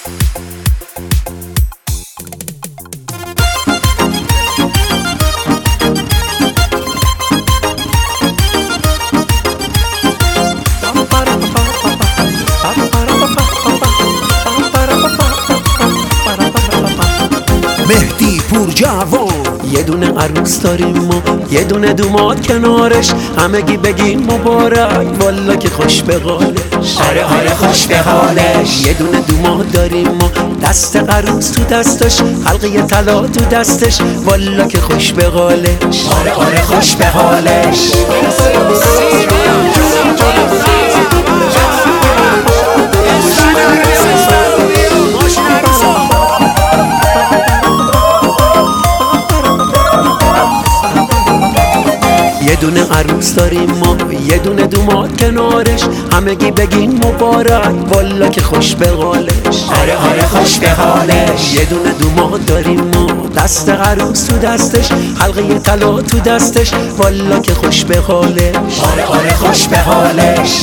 مهدی پورجوان. یه دونه عروس داریم ما، یه دونه دوماد کنارش، همگی بگیم مبارک والا که خوش به حالش. آره آره خوش به حالش. یه دونه دوماد داریم ما، دست عروس تو دستش، حلقه طلا تو دستش، والا که خوش به حالش. آره آره خوش به حالش. یه دونه عروس داریم ما، یه دونه دوماد کنارش، همگی بگین مبارک والا که خوش به حالش. آره آره خوش به حالش. یه دونه دوماد داریم ما، دست عروس تو دستش، حلقه طلا تو دستش، والا که خوش به حالش. آره آره خوش به حالش.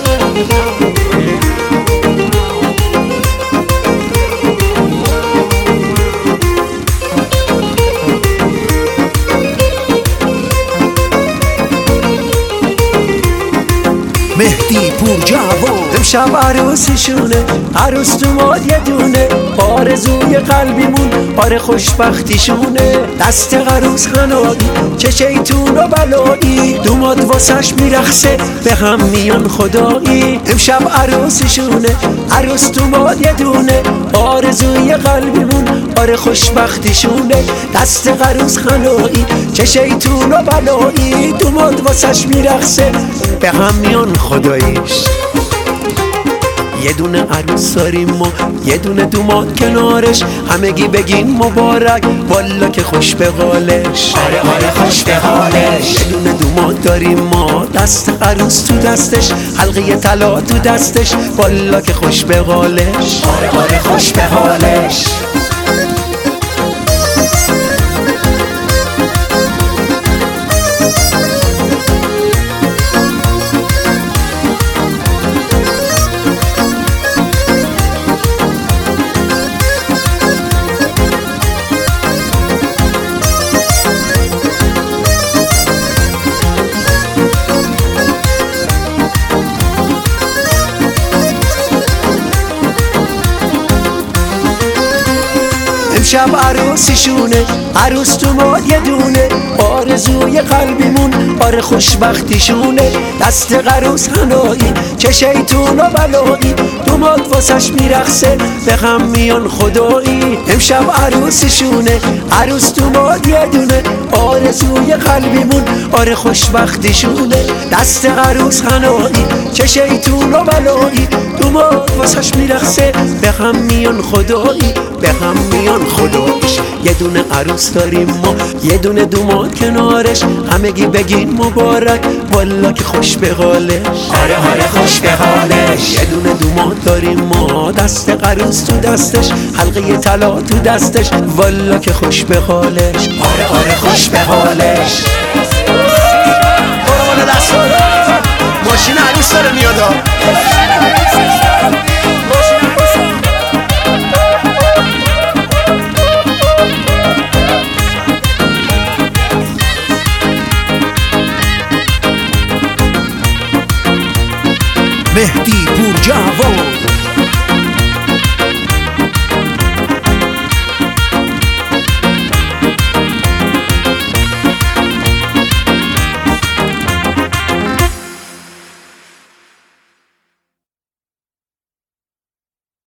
مهدی پورجوان. امشب عروسیشونه، عروس دوماد یه دونه، آرزوی قلبیمون آره خوشبختیشونه. دست عروس خنایی، چه شیطون و بلایی، دوماد واسش میرخصه به هم میان خدایی. امشب عروسیشونه، عروس دوماد یه دونه، آرزوی قلبیمون آره خوشبختیشونه. دست عروس خنایی، چه شیطون و بلایی، دوماد واسش میرخصه به هم میان خداییش. یه دونه عروس داریم ما، یه دونه دوماد کنارش، همگی بگین مبارک والا که خوش به حالش. آره آره خوش به حالش. یه دونه دوماد داریم ما، دست عروس تو دستش، حلقه طلا تو دستش، والا که خوش به حالش. آره آره خوش به حالش. امشب عروسیشونه، عروس دوماد یه دونه، آرزوی قلبیمون آره خوشبختیشونه. دست عروس حنایی، چه شیطون و بلایی، دوماد واسش میرخصه به غم میان خدایی. امشب عروسیشونه، عروس دوماد یه دونه، آرزوی قلبیمون آره خوشبختیشونه. دست عروس حنایی، چه شیطون و بلایی، دوماد واسش میرخصه به غم میان خدایی، به غم میان خداییش. یه دونه عروس داریم ما، یه دونه دوماد کنارش، همگی بگین مبارک والا که خوش به حالش. آره آره خوش به حالش. یه دونه دوماد داریم ما، دست عروس تو دستش، حلقه طلا تو دستش، والا که خوش به حالش. آره آره خوش به حالش. برو بالا دست ماشین عروس داره میاد. مهدی